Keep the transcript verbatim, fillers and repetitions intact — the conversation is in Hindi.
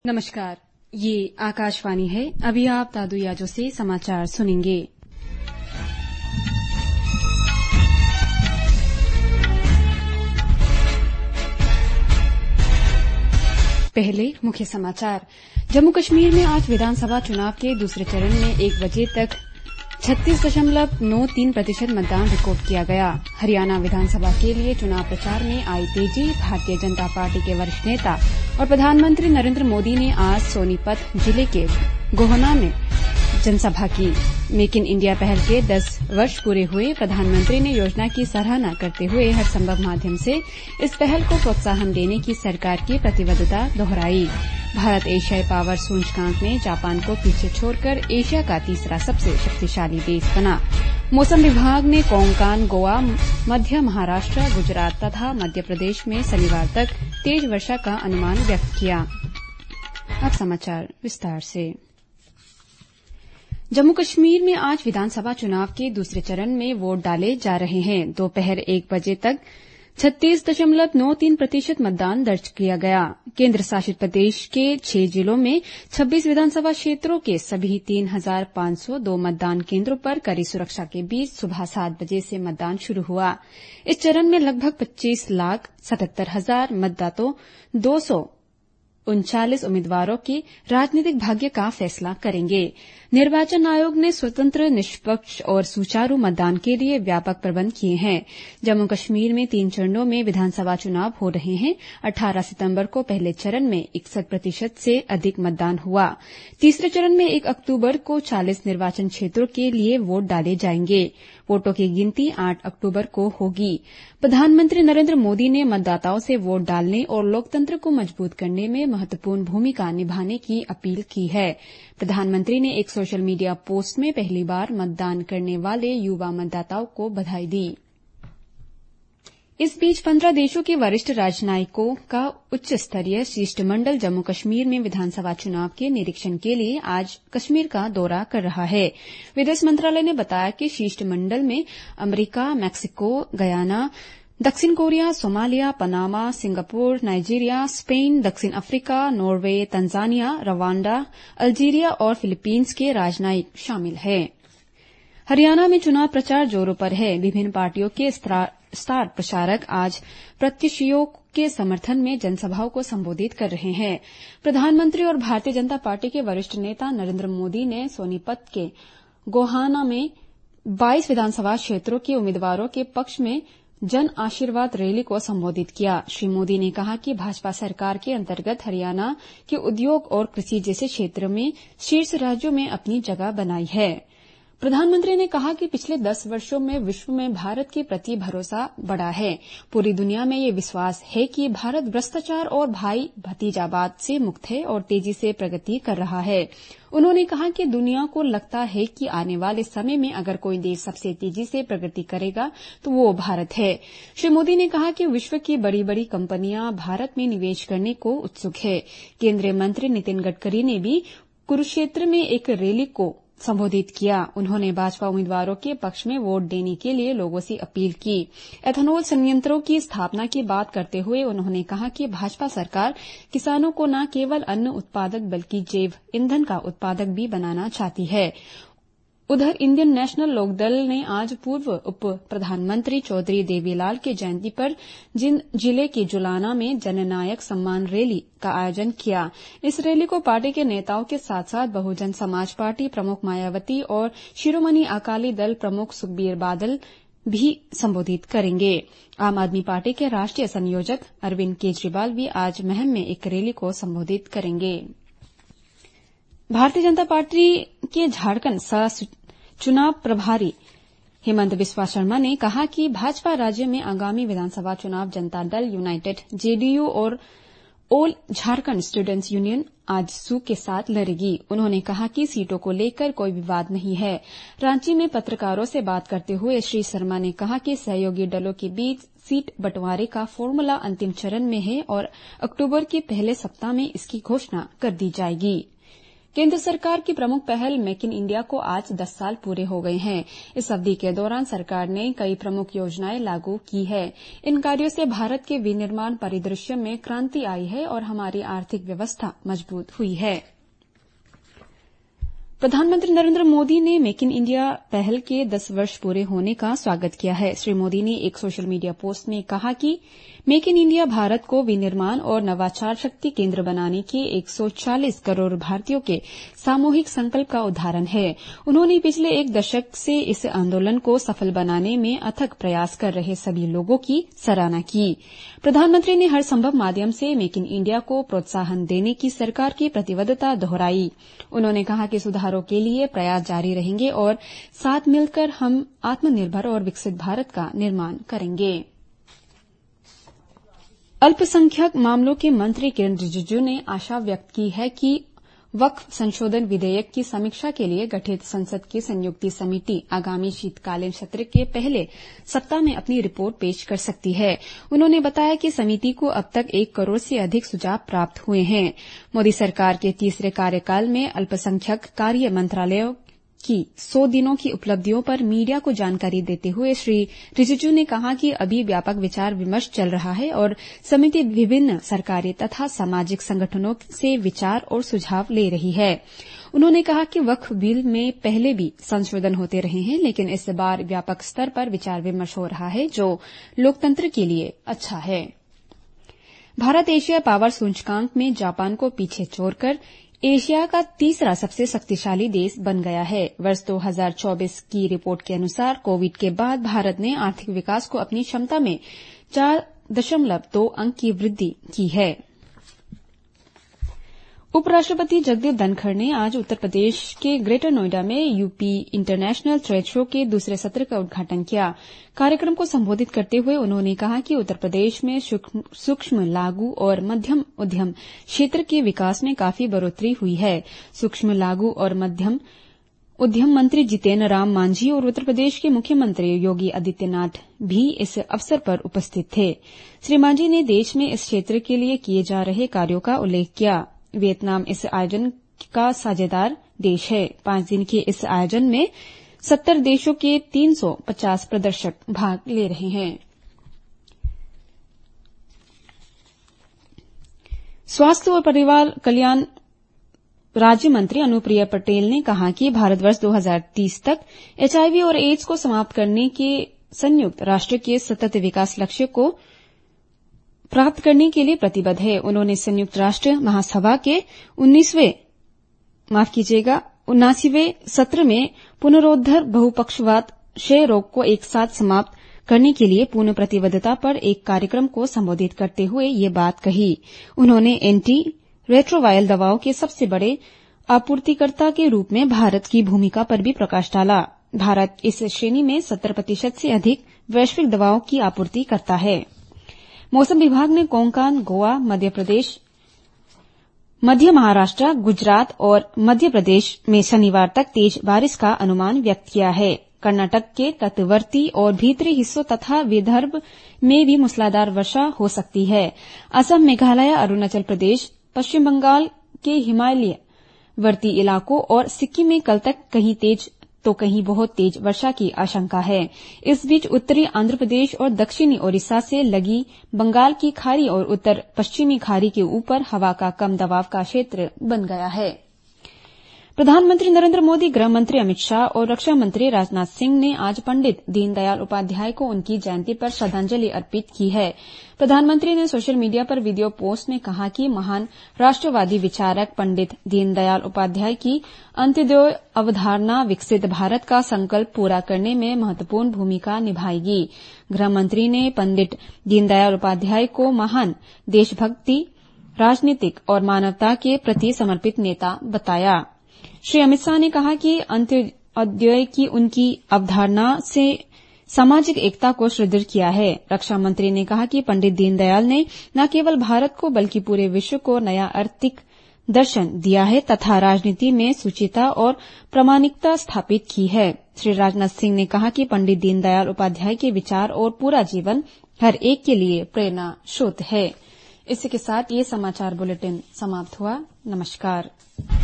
नमस्कार, ये आकाशवाणी है। अभी आप दादू याजो से समाचार सुनेंगे। पहले मुख्य समाचार। जम्मू कश्मीर में आज विधानसभा चुनाव के दूसरे चरण में एक बजे तक छत्तीस दशमलव नौ तीन प्रतिशत मतदान रिकॉर्ड किया गया। हरियाणा विधानसभा के लिए चुनाव प्रचार में आई तेजी। भारतीय जनता पार्टी के वरिष्ठ नेता और प्रधानमंत्री नरेंद्र मोदी ने आज सोनीपत जिले के गोहना में जनसभा की। मेक इन इंडिया पहल के दस वर्ष पूरे हुए। प्रधानमंत्री ने योजना की सराहना करते हुए हर संभव माध्यम से इस पहल को प्रोत्साहन देने की सरकार की प्रतिबद्धता दोहराई। भारत एशियाई पावर सूचकांक में जापान को पीछे छोड़कर एशिया का तीसरा सबसे शक्तिशाली देश बना। मौसम विभाग ने कोंकण, गोवा, मध्य महाराष्ट्र, गुजरात तथा मध्य प्रदेश में शनिवार तक तेज वर्षा का अनुमान व्यक्त किया। अब समाचार विस्तार से। जम्मू कश्मीर में आज विधानसभा चुनाव के दूसरे चरण में वोट डाले जा रहे हैं। दोपहर एक बजे तक छत्तीस दशमलव नौ तीन प्रतिशत मतदान दर्ज किया गया। केंद्र शासित प्रदेश के छह जिलों में छब्बीस विधानसभा क्षेत्रों के सभी तीन हजार पांच सौ दो मतदान केंद्रों पर कड़ी सुरक्षा के बीच सुबह सात बजे से मतदान शुरू हुआ। इस चरण में लगभग पच्चीस लाख सतहत्तर हजार मतदाताओं दो सौ उनचालीस उम्मीदवारों के राजनीतिक भाग्य का फैसला करेंगे। निर्वाचन आयोग ने स्वतंत्र, निष्पक्ष और सुचारू मतदान के लिए व्यापक प्रबंध किए हैं। जम्मू कश्मीर में तीन चरणों में विधानसभा चुनाव हो रहे हैं। अठारह सितंबर को पहले चरण में इकसठ प्रतिशत से अधिक मतदान हुआ। तीसरे चरण में एक अक्टूबर को चालीस निर्वाचन क्षेत्रों के लिए वोट डाले जाएंगे। वोटों की गिनती आठ अक्टूबर को होगी। प्रधानमंत्री नरेंद्र मोदी ने मतदाताओं से वोट डालने और लोकतंत्र को मजबूत करने में महत्वपूर्ण भूमिका निभाने की अपील की है। प्रधानमंत्री ने एक सोशल मीडिया पोस्ट में पहली बार मतदान करने वाले युवा मतदाताओं को बधाई दी। इस बीच पंद्रह देशों के वरिष्ठ राजनयिकों का उच्च स्तरीय शिष्टमंडल जम्मू कश्मीर में विधानसभा चुनाव के निरीक्षण के लिए आज कश्मीर का दौरा कर रहा है। विदेश मंत्रालय ने बताया कि शिष्टमंडल में अमरीका, मैक्सिको, गयाना, दक्षिण Korea, Somalia, Panama, Singapore, Nigeria, Spain, दक्षिण Africa, Norway, Tanzania, Rwanda, Algeria और फिलीपींस के राजनयिक शामिल हैं। हरियाणा में चुनाव प्रचार जोरों पर है। विभिन्न पार्टियों के स्टार प्रचारक आज प्रत्याशियों के समर्थन में जनसभाओं को संबोधित कर रहे हैं। प्रधानमंत्री और भारतीय जनता पार्टी के वरिष्ठ नेता नरेंद्र मोदी ने सोनीपत के गोहाना में बाईस विधानसभा क्षेत्रों के उम्मीदवारों के पक्ष में जन आशीर्वाद रैली को संबोधित किया। श्री मोदी ने कहा कि भाजपा सरकार के अंतर्गत हरियाणा के उद्योग और कृषि जैसे क्षेत्र में शीर्ष राज्यों में अपनी जगह बनाई है। प्रधानमंत्री ने कहा कि पिछले दस वर्षों में विश्व में भारत के प्रति भरोसा बढ़ा है। पूरी दुनिया में ये विश्वास है कि भारत भ्रष्टाचार और भाई भतीजावाद से मुक्त है और तेजी से प्रगति कर रहा है। उन्होंने कहा कि दुनिया को लगता है कि आने वाले समय में अगर कोई देश सबसे तेजी से प्रगति करेगा तो वो भारत है। श्री मोदी ने कहा कि विश्व की बड़ी बड़ी कंपनियां भारत में निवेश करने को उत्सुक है। केंद्रीय मंत्री नितिन गडकरी ने भी कुरुक्षेत्र में एक रैली को संबोधित किया। उन्होंने भाजपा उम्मीदवारों के पक्ष में वोट देने के लिए लोगों से अपील की। एथेनॉल संयंत्रों की स्थापना की बात करते हुए उन्होंने कहा कि भाजपा सरकार किसानों को न केवल अन्न उत्पादक बल्कि जैव ईंधन का उत्पादक भी बनाना चाहती है। उधर इंडियन नेशनल लोकदल ने आज पूर्व उप प्रधानमंत्री चौधरी देवीलाल की जयंती पर जिले के जुलाना में जननायक सम्मान रैली का आयोजन किया। इस रैली को पार्टी के नेताओं के साथ साथ बहुजन समाज पार्टी प्रमुख मायावती और शिरोमणि अकाली दल प्रमुख सुखबीर बादल भी संबोधित करेंगे। आम आदमी पार्टी के राष्ट्रीय संयोजक अरविंद केजरीवाल भी आज महम में एक रैली को संबोधित करेंगे। भारतीय जनता पार्टी के झारखंड सह चुनाव प्रभारी हेमंत बिस्वा शर्मा ने कहा कि भाजपा राज्य में आगामी विधानसभा चुनाव जनता दल यूनाइटेड, जेडीयू और all Jharkhand students union AJSU के साथ लड़ेगी। उन्होंने कहा कि सीटों को लेकर कोई विवाद नहीं है। रांची में पत्रकारों से बात करते हुए श्री शर्मा ने कहा कि सहयोगी दलों के बीच सीट बंटवारे का फॉर्मूला अंतिम चरण में है और अक्टूबर के पहले सप्ताह में इसकी घोषणा कर दी जाएगी। केंद्र सरकार की प्रमुख पहल मेक इन इंडिया को आज दस साल पूरे हो गए हैं। इस अवधि के दौरान सरकार ने कई प्रमुख योजनाएं लागू की है। इन कार्यों से भारत के विनिर्माण परिदृश्य में क्रांति आई है और हमारी आर्थिक व्यवस्था मजबूत हुई है। प्रधानमंत्री नरेंद्र मोदी ने मेक इन इंडिया पहल के दस वर्ष पूरे होने का स्वागत किया है। श्री मोदी ने एक सोशल मीडिया पोस्ट में कहा कि मेक इन इंडिया भारत को विनिर्माण और नवाचार शक्ति केंद्र बनाने के एक सौ चालीस करोड़ भारतीयों के सामूहिक संकल्प का उदाहरण है। उन्होंने पिछले एक दशक से इस आंदोलन को सफल बनाने में अथक प्रयास कर रहे सभी लोगों की सराहना की। प्रधानमंत्री ने हर संभव माध्यम से मेक इन इंडिया को प्रोत्साहन देने की सरकार की प्रतिबद्धता दोहराई। उन्होंने कहा कि सुधारों के लिए प्रयास जारी रहेंगे और साथ मिलकर हम आत्मनिर्भर और विकसित भारत का निर्माण करेंगे। अल्पसंख्यक मामलों के मंत्री किरण रिजिजू ने आशा व्यक्त की है कि वक्फ संशोधन विधेयक की समीक्षा के लिए गठित संसद की संयुक्त समिति आगामी शीतकालीन सत्र के पहले सप्ताह में अपनी रिपोर्ट पेश कर सकती है। उन्होंने बताया कि समिति को अब तक एक करोड़ से अधिक सुझाव प्राप्त हुए हैं। मोदी सरकार के तीसरे कार्यकाल में अल्पसंख्यक कार्य मंत्रालय की सौ दिनों की उपलब्धियों पर मीडिया को जानकारी देते हुए श्री रिजिजू ने कहा कि अभी व्यापक विचार विमर्श चल रहा है और समिति विभिन्न सरकारी तथा सामाजिक संगठनों से विचार और सुझाव ले रही है। उन्होंने कहा कि वक्फ बिल में पहले भी संशोधन होते रहे हैं, लेकिन इस बार व्यापक स्तर पर विचार विमर्श हो रहा है, जो लोकतंत्र के लिए अच्छा है। भारत एशिया पावर सूचकांक में जापान को पीछे छोड़कर एशिया का तीसरा सबसे शक्तिशाली देश बन गया है। वर्ष दो हज़ार चौबीस की रिपोर्ट के अनुसार कोविड के बाद भारत ने आर्थिक विकास को अपनी क्षमता में चार दशमलव दो अंक की वृद्धि की है। उपराष्ट्रपति जगदीप धनखड़ ने आज उत्तर प्रदेश के ग्रेटर नोएडा में यूपी इंटरनेशनल ट्रेड शो के दूसरे सत्र का उद्घाटन किया। कार्यक्रम को संबोधित करते हुए उन्होंने कहा कि उत्तर प्रदेश में सूक्ष्म, लघु और मध्यम उद्यम क्षेत्र के विकास में काफी बढ़ोतरी हुई है। सूक्ष्म, लघु और मध्यम उद्यम मंत्री जितेंद्र राम मांझी और उत्तर प्रदेश के मुख्यमंत्री योगी आदित्यनाथ भी इस अवसर पर उपस्थित थे। श्री मांझी ने देश में इस क्षेत्र के लिए किए जा रहे कार्यों का उल्लेख किया। वियतनाम इस आयोजन का साझेदार देश है। पांच दिन के इस आयोजन में सत्तर देशों के तीन सौ पचास प्रदर्शक भाग ले रहे हैं। स्वास्थ्य और परिवार कल्याण राज्य मंत्री अनुप्रिया पटेल ने कहा कि भारतवर्ष दो हज़ार तीस तक एचआईवी और एड्स को समाप्त करने के संयुक्त राष्ट्र के सतत विकास लक्ष्य को प्राप्त करने के लिए प्रतिबद्ध है। उन्होंने संयुक्त राष्ट्र महासभा के उन्नीसवें माफ कीजिएगा उन्नासीवें सत्र में पुनरोद्धार बहुपक्षवाद क्षय रोग को एक साथ समाप्त करने के लिए पूर्ण प्रतिबद्धता पर एक कार्यक्रम को संबोधित करते हुए ये बात कही। उन्होंने एंटी रेट्रोवायरल दवाओं के सबसे बड़े आपूर्तिकर्ता के रूप में भारत की भूमिका पर भी प्रकाश डाला। भारत इस श्रेणी में सत्तर प्रतिशत से अधिक वैश्विक दवाओं की आपूर्ति करता है। मौसम विभाग ने कोंकण, गोवा, मध्य प्रदेश, मध्य महाराष्ट्र, गुजरात और मध्य प्रदेश में शनिवार तक तेज बारिश का अनुमान व्यक्त किया है। कर्नाटक के तटवर्ती और भीतरी हिस्सों तथा विदर्भ में भी मूसलाधार वर्षा हो सकती है। असम, मेघालय, अरुणाचल प्रदेश, पश्चिम बंगाल के हिमालयवर्ती इलाकों और सिक्किम में कल तक कहीं तेज तो कहीं बहुत तेज वर्षा की आशंका है। इस बीच उत्तरी आंध्र प्रदेश और दक्षिणी ओडिशा से लगी बंगाल की खाड़ी और उत्तर पश्चिमी खाड़ी के ऊपर हवा का कम दबाव का क्षेत्र बन गया है। प्रधानमंत्री नरेंद्र मोदी, गृह मंत्री अमित शाह और रक्षा मंत्री राजनाथ सिंह ने आज पंडित दीनदयाल उपाध्याय को उनकी जयंती पर श्रद्धांजलि अर्पित की है। प्रधानमंत्री ने सोशल मीडिया पर वीडियो पोस्ट में कहा कि महान राष्ट्रवादी विचारक पंडित दीनदयाल उपाध्याय की अंत्योदय अवधारणा विकसित भारत का संकल्प पूरा करने में महत्वपूर्ण भूमिका निभाएगी। गृह मंत्री ने पंडित दीनदयाल उपाध्याय को महान देशभक्ति, राजनीतिक और मानवता के प्रति समर्पित नेता बताया। श्री अमित शाह ने कहा कि अंत्योदय की उनकी अवधारणा से सामाजिक एकता को सुदृढ़ किया है। रक्षा मंत्री ने कहा कि पंडित दीनदयाल ने न केवल भारत को बल्कि पूरे विश्व को नया आर्थिक दर्शन दिया है तथा राजनीति में शुचिता और प्रामाणिकता स्थापित की है। श्री राजनाथ सिंह ने कहा कि पंडित दीनदयाल उपाध्याय के विचार और पूरा जीवन हर एक के लिए प्रेरणा स्रोत है। इसी के साथ ये समाचार बुलेटिन समाप्त हुआ। नमस्कार।